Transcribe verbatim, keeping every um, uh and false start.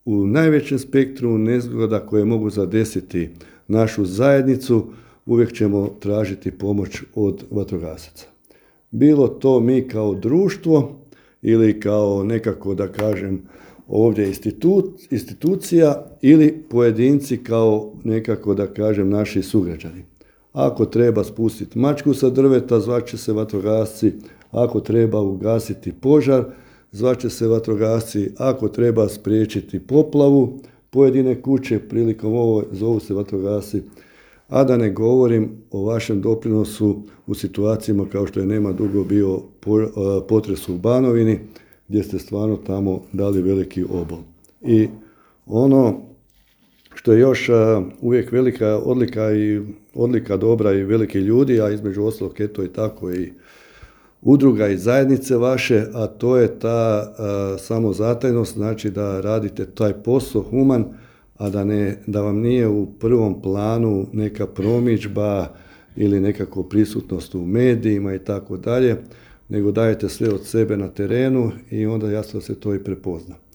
u najvećem spektru nezgoda koje mogu zadesiti našu zajednicu, uvijek ćemo tražiti pomoć od vatrogasaca. Bilo to mi kao društvo ili kao nekako, da kažem, ovdje institut, institucija ili pojedinci kao nekako, da kažem, naši sugrađani. Ako treba spustiti mačku sa drveta, zvaće se vatrogasci. Ako treba ugasiti požar, zvaće se vatrogasci. Ako treba spriječiti poplavu pojedine kuće, prilikom ovo zovu se vatrogasci. A da ne govorim o vašem doprinosu u situacijama kao što je nema dugo bio potres u Banovini, gdje ste stvarno tamo dali veliki obol. I ono što je još uvijek velika odlika i odlika dobra i veliki ljudi, a između ostalog eto i tako i udruga i zajednice vaše, a to je ta a, samozatajnost, znači da radite taj posao human, a da, ne, da vam nije u prvom planu neka promidžba ili nekako prisutnost u medijima i tako dalje, nego dajete sve od sebe na terenu i onda jasno se to i prepozna.